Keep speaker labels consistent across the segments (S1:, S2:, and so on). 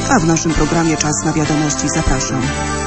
S1: A w naszym programie Czas na wiadomości zapraszam.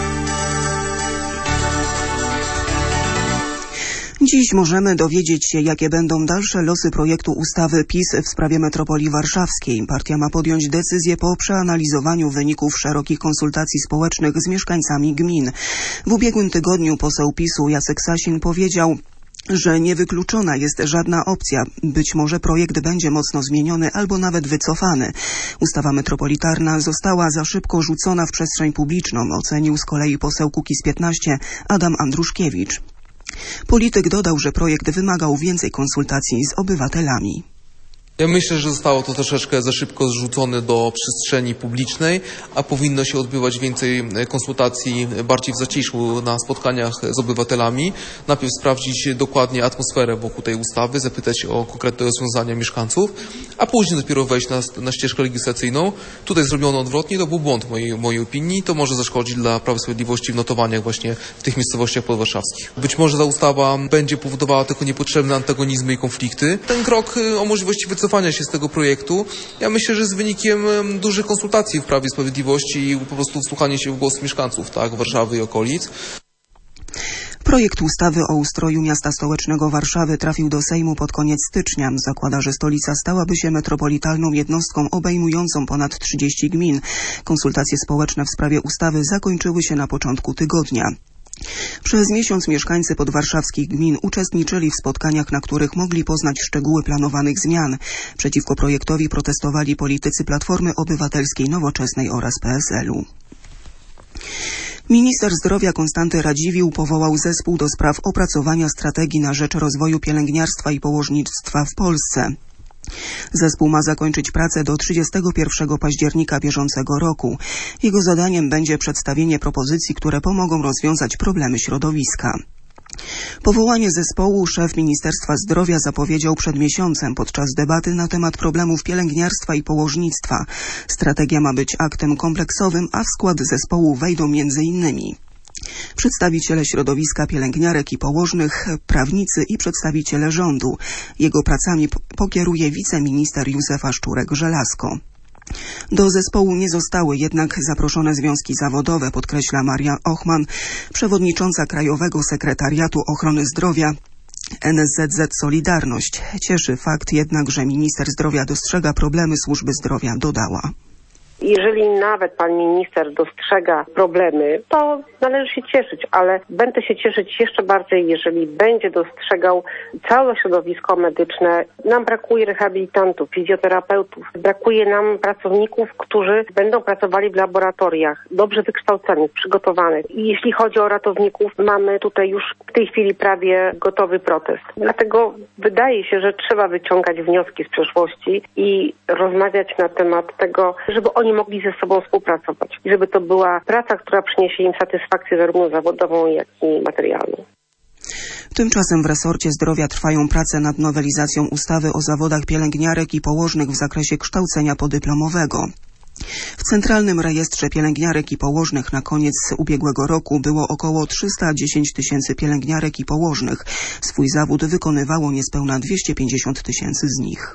S1: Dziś możemy dowiedzieć się, jakie będą dalsze losy projektu ustawy PiS w sprawie metropolii warszawskiej. Partia ma podjąć decyzję po przeanalizowaniu wyników szerokich konsultacji społecznych z mieszkańcami gmin. W ubiegłym tygodniu poseł PiS-u Jacek Sasin powiedział, że niewykluczona jest żadna opcja. Być może projekt będzie mocno zmieniony albo nawet wycofany. Ustawa metropolitarna została za szybko rzucona w przestrzeń publiczną, ocenił z kolei poseł Kukiz15 Adam Andruszkiewicz. Polityk dodał, że projekt wymagał więcej konsultacji z obywatelami.
S2: Ja myślę, że zostało to troszeczkę za szybko zrzucone do przestrzeni publicznej, a powinno się odbywać więcej konsultacji bardziej w zaciszu na spotkaniach z obywatelami. Najpierw sprawdzić dokładnie atmosferę wokół tej ustawy, zapytać o konkretne rozwiązania mieszkańców, a później dopiero wejść na ścieżkę legislacyjną. Tutaj zrobiono odwrotnie, to był błąd w mojej opinii. To może zaszkodzić dla Prawa i Sprawiedliwości w notowaniach właśnie w tych miejscowościach podwarszawskich. Być może ta ustawa będzie powodowała tylko niepotrzebne antagonizmy i konflikty. Ten krok o możliwości wycofania się z tego projektu, ja myślę, że jest wynikiem dużych konsultacji w Prawie i Sprawiedliwości i po prostu wsłuchanie się w głos mieszkańców, tak, Warszawy i okolic.
S1: Projekt ustawy o ustroju miasta stołecznego Warszawy trafił do Sejmu pod koniec stycznia. Zakłada, że stolica stałaby się metropolitalną jednostką obejmującą ponad 30 gmin. Konsultacje społeczne w sprawie ustawy zakończyły się na początku tygodnia. Przez miesiąc mieszkańcy podwarszawskich gmin uczestniczyli w spotkaniach, na których mogli poznać szczegóły planowanych zmian. Przeciwko projektowi protestowali politycy Platformy Obywatelskiej, Nowoczesnej oraz PSL-u. Minister zdrowia Konstanty Radziwiłł powołał zespół do spraw opracowania strategii na rzecz rozwoju pielęgniarstwa i położnictwa w Polsce. Zespół ma zakończyć pracę do 31 października bieżącego roku. Jego zadaniem będzie przedstawienie propozycji, które pomogą rozwiązać problemy środowiska. Powołanie zespołu szef Ministerstwa Zdrowia zapowiedział przed miesiącem podczas debaty na temat problemów pielęgniarstwa i położnictwa. Strategia ma być aktem kompleksowym, a w skład zespołu wejdą m.in. przedstawiciele środowiska pielęgniarek i położnych, prawnicy i przedstawiciele rządu. Jego pracami pokieruje wiceminister Józefa Szczurek-Żelazko. Do zespołu nie zostały jednak zaproszone związki zawodowe, podkreśla Maria Ochman, przewodnicząca Krajowego Sekretariatu Ochrony Zdrowia NSZZ Solidarność. Cieszy fakt jednak, że minister zdrowia dostrzega problemy służby zdrowia, dodała.
S3: Jeżeli nawet pan minister dostrzega problemy, to należy się cieszyć, ale będę się cieszyć jeszcze bardziej, jeżeli będzie dostrzegał całe środowisko medyczne. Nam brakuje rehabilitantów, fizjoterapeutów, brakuje nam pracowników, którzy będą pracowali w laboratoriach, dobrze wykształconych, przygotowanych. I jeśli chodzi o ratowników, mamy tutaj już w tej chwili prawie gotowy protest. Dlatego wydaje się, że trzeba wyciągać wnioski z przeszłości i rozmawiać na temat tego, żeby oni mogli ze sobą współpracować. I żeby to była praca, która przyniesie im satysfakcję zarówno zawodową, jak i materialną.
S1: Tymczasem w resorcie zdrowia trwają prace nad nowelizacją ustawy o zawodach pielęgniarek i położnych w zakresie kształcenia podyplomowego. W Centralnym Rejestrze Pielęgniarek i Położnych na koniec ubiegłego roku było około 310 tysięcy pielęgniarek i położnych. Swój zawód wykonywało niespełna 250 tysięcy z nich.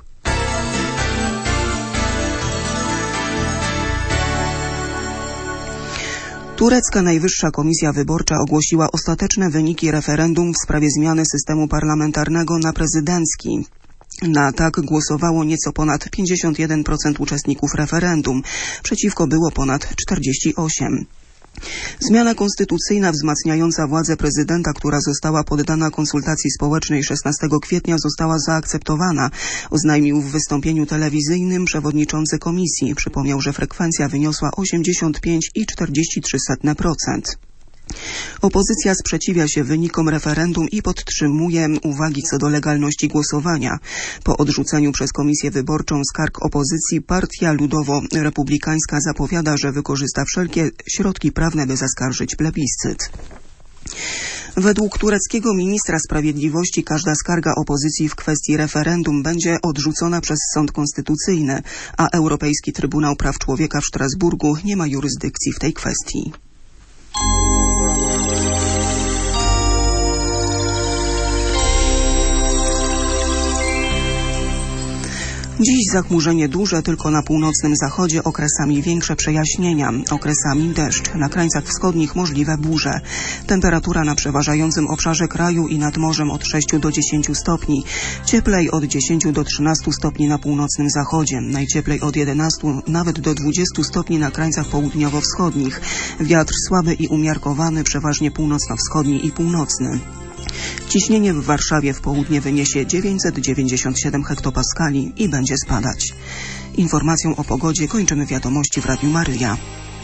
S1: Turecka Najwyższa Komisja Wyborcza ogłosiła ostateczne wyniki referendum w sprawie zmiany systemu parlamentarnego na prezydencki. Na tak głosowało nieco ponad 51% uczestników referendum, przeciwko było ponad 48%. Zmiana konstytucyjna wzmacniająca władzę prezydenta, która została poddana konsultacji społecznej 16 kwietnia, została zaakceptowana, oznajmił w wystąpieniu telewizyjnym przewodniczący komisji. Przypomniał, że frekwencja wyniosła 85,43%. Opozycja sprzeciwia się wynikom referendum i podtrzymuje uwagi co do legalności głosowania. Po odrzuceniu przez Komisję Wyborczą skarg opozycji Partia Ludowo-Republikańska zapowiada, że wykorzysta wszelkie środki prawne, by zaskarżyć plebiscyt. Według tureckiego ministra sprawiedliwości każda skarga opozycji w kwestii referendum będzie odrzucona przez Sąd Konstytucyjny, a Europejski Trybunał Praw Człowieka w Strasburgu nie ma jurysdykcji w tej kwestii. Dziś zachmurzenie duże, tylko na północnym zachodzie, okresami większe przejaśnienia, okresami deszcz. Na krańcach wschodnich możliwe burze. Temperatura na przeważającym obszarze kraju i nad morzem od 6 do 10 stopni. Cieplej od 10 do 13 stopni na północnym zachodzie. Najcieplej od 11 nawet do 20 stopni na krańcach południowo-wschodnich. Wiatr słaby i umiarkowany, przeważnie północno-wschodni i północny. Ciśnienie w Warszawie w południe wyniesie 997 hektopaskali i będzie spadać. Informacją o pogodzie kończymy wiadomości w Radiu Maryja.